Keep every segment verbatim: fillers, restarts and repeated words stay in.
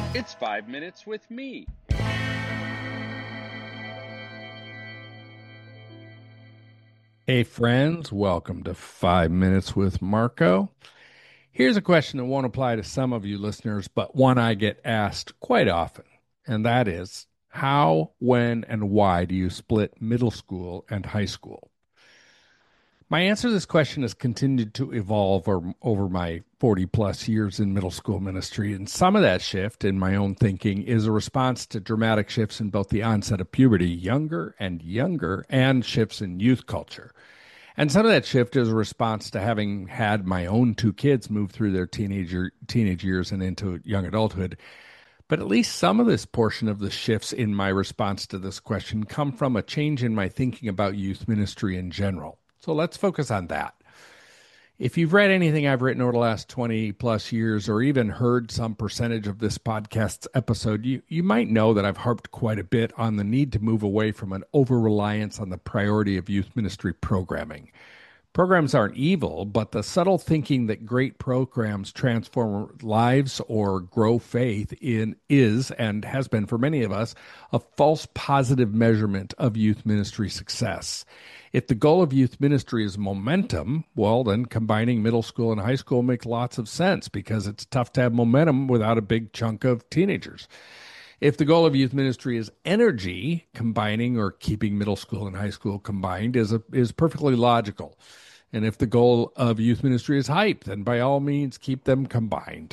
It's five minutes with me. Hey, friends, welcome to Five Minutes with Marco. Here's a question that won't apply to some of you listeners, but one I get asked quite often, and that is how, when, and why do you split middle school and high school? My answer to this question has continued to evolve or, over my forty plus years in middle school ministry. And some of that shift in my own thinking is a response to dramatic shifts in both the onset of puberty, younger and younger, and shifts in youth culture. And some of that shift is a response to having had my own two kids move through their teenager teenage years and into young adulthood. But at least some of this portion of the shifts in my response to this question come from a change in my thinking about youth ministry in general. So let's focus on that. If you've read anything I've written over the last twenty plus years, or even heard some percentage of this podcast's episode, you, you might know that I've harped quite a bit on the need to move away from an over reliance on the priority of youth ministry programming. Programs aren't evil, but the subtle thinking that great programs transform lives or grow faith in is, and has been for many of us, a false positive measurement of youth ministry success. If the goal of youth ministry is momentum, well, then combining middle school and high school makes lots of sense because it's tough to have momentum without a big chunk of teenagers. If the goal of youth ministry is energy, combining or keeping middle school and high school combined is a, is perfectly logical. And if the goal of youth ministry is hype, then by all means keep them combined.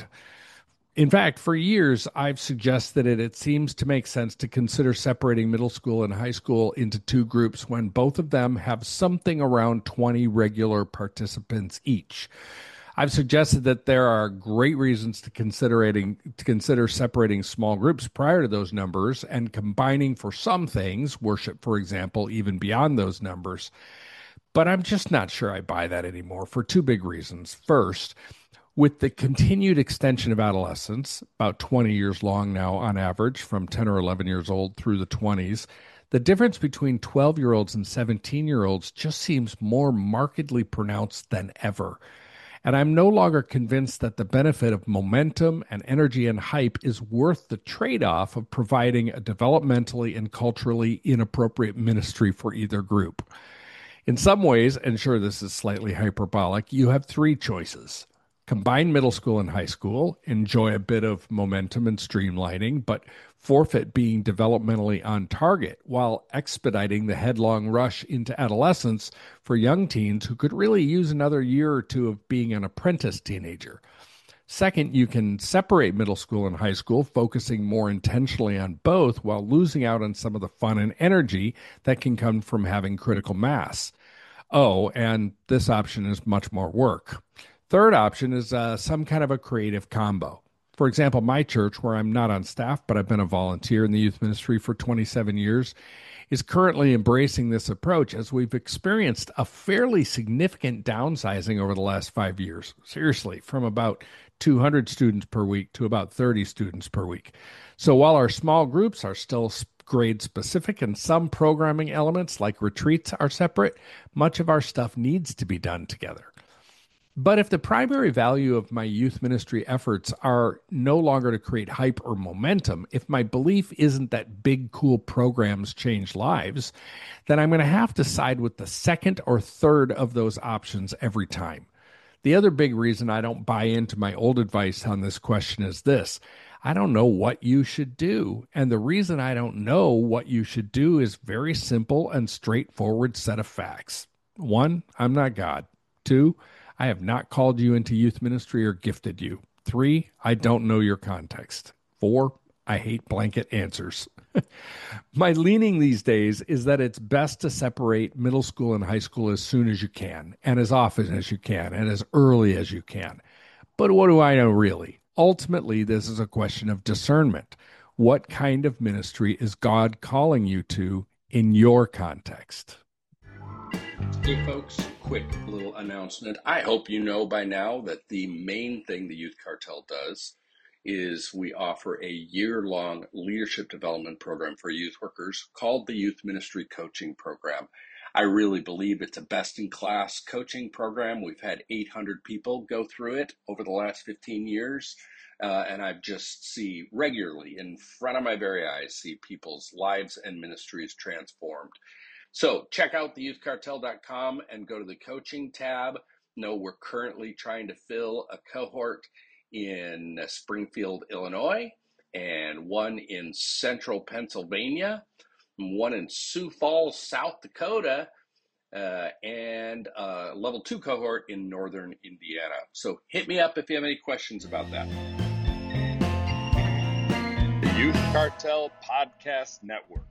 In fact, for years, I've suggested it. It seems to make sense to consider separating middle school and high school into two groups when both of them have something around twenty regular participants each. I've suggested that there are great reasons to considering to consider separating small groups prior to those numbers and combining for some things, worship, for example, even beyond those numbers. But I'm just not sure I buy that anymore for two big reasons. First, with the continued extension of adolescence, about twenty years long now on average, from ten or eleven years old through the twenties, the difference between twelve year olds and seventeen year olds just seems more markedly pronounced than ever. And I'm no longer convinced that the benefit of momentum and energy and hype is worth the trade off of providing a developmentally and culturally inappropriate ministry for either group. In some ways, and sure, this is slightly hyperbolic, you have three choices. Combine middle school and high school, enjoy a bit of momentum and streamlining, but forfeit being developmentally on target while expediting the headlong rush into adolescence for young teens who could really use another year or two of being an apprentice teenager. Second, you can separate middle school and high school, focusing more intentionally on both while losing out on some of the fun and energy that can come from having critical mass. Oh, and this option is much more work. Third option is uh, some kind of a creative combo. For example, my church, where I'm not on staff, but I've been a volunteer in the youth ministry for twenty-seven years, is currently embracing this approach as we've experienced a fairly significant downsizing over the last five years. Seriously, from about two hundred students per week to about thirty students per week. So while our small groups are still grade specific and some programming elements like retreats are separate, much of our stuff needs to be done together. But if the primary value of my youth ministry efforts are no longer to create hype or momentum, if my belief isn't that big, cool programs change lives, then I'm going to have to side with the second or third of those options every time. The other big reason I don't buy into my old advice on this question is this. I don't know what you should do. And the reason I don't know what you should do is very simple and straightforward set of facts. One, I'm not God. Two, I have not called you into youth ministry or gifted you. Three, I don't know your context. Four, I hate blanket answers. My leaning these days is that it's best to separate middle school and high school as soon as you can, and as often as you can, and as early as you can. But what do I know really? Ultimately, this is a question of discernment. What kind of ministry is God calling you to in your context? Hey, folks, quick little announcement. I hope you know by now that the main thing the Youth Cartel does is we offer a year-long leadership development program for youth workers called the Youth Ministry Coaching Program. I really believe it's a best-in-class coaching program. We've had eight hundred people go through it over the last fifteen years, uh, and I just see regularly in front of my very eyes, see people's lives and ministries transformed. So check out the youth cartel dot com and go to the coaching tab. No, we're currently trying to fill a cohort in Springfield, Illinois, and one in central Pennsylvania, one in Sioux Falls, South Dakota, uh, and a level two cohort in northern Indiana. So hit me up if you have any questions about that. The Youth Cartel Podcast Network.